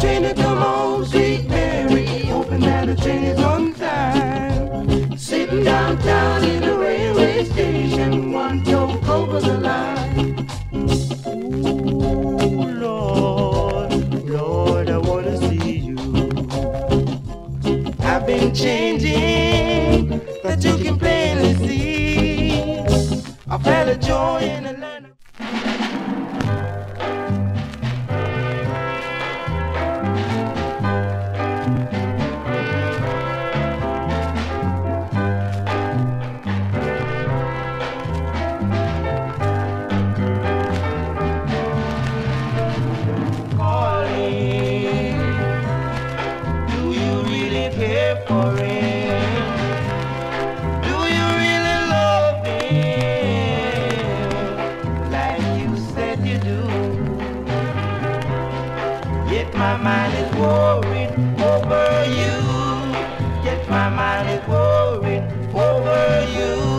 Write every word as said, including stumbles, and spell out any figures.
train to come home, sweet Mary, hoping that the train is on time. Sitting downtown in the railway station, one joke over the line. Ooh, Lord, Lord, I wanna see you. I've been changing, that you can plainly see. I felt a joy in the land. For him, do you really love him like you said you do? Yet my mind is worried over you. Yet my mind is worried over you.